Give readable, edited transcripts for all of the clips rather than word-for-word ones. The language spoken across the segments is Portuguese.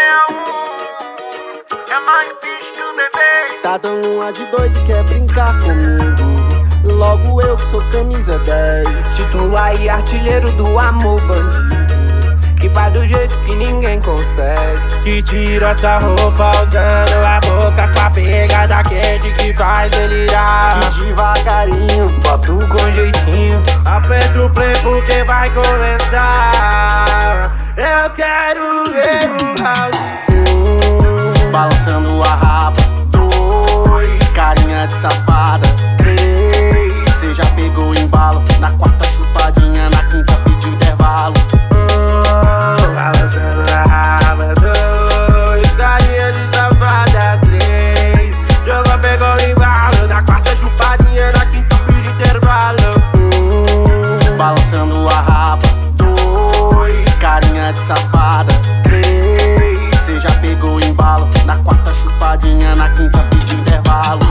É mais bicho que o bebê. Tá dando uma de doido e quer brincar comigo. Logo eu que sou camisa 10. Titula e artilheiro do amor bandido, que faz do jeito que ninguém consegue. Que tira essa roupa usando a boca com a pegada quente que faz delirar. Que devagarinho Boto com jeitinho, aperta o play porque vai começar. Eu quero ver o round. Balançando a raba 2, carinha de safada 3. Cê já pegou embalo, na quarta chupadinha, na quinta pediu intervalo. Balançando a raba 2, carinha de safada 3. Jogou, pegou embalo, na quarta chupadinha, na quinta pediu intervalo. Balançando a raba 2, carinha de safada 3. Cê já pegou embalo, na quarta chupadinha, na quinta pediu intervalo.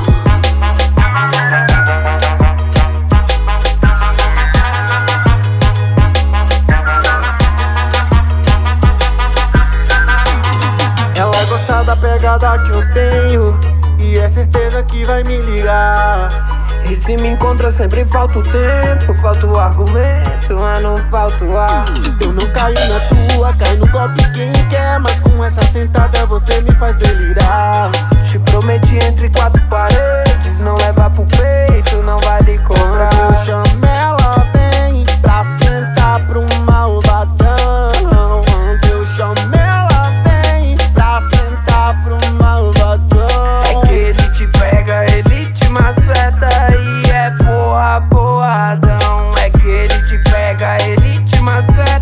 Ela gosta da pegada que eu tenho e é certeza que vai me ligar. e se me encontra sempre falta o tempo, falta o argumento, mas não falta o ar. Eu não caio na tua, cai no golpe quem quer, mas com essa sentada você me faz delirar. Te prometi entre quatro paredes, não leva pro peito, não vale cobrar. Quando eu chamo ela vem pra sentar pro malvadão. Quando eu chamo ela vem pra sentar pro malvadão. É que ele te pega, ele te maceta e é porradão. É que ele te pega, ele te maceta